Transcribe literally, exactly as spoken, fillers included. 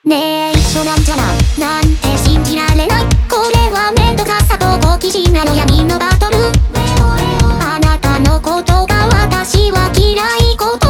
ねえ一緒なんじゃないなんて信じられない。これは面倒くさと好奇心なの闇のバトル。あなたのことが私は嫌いこと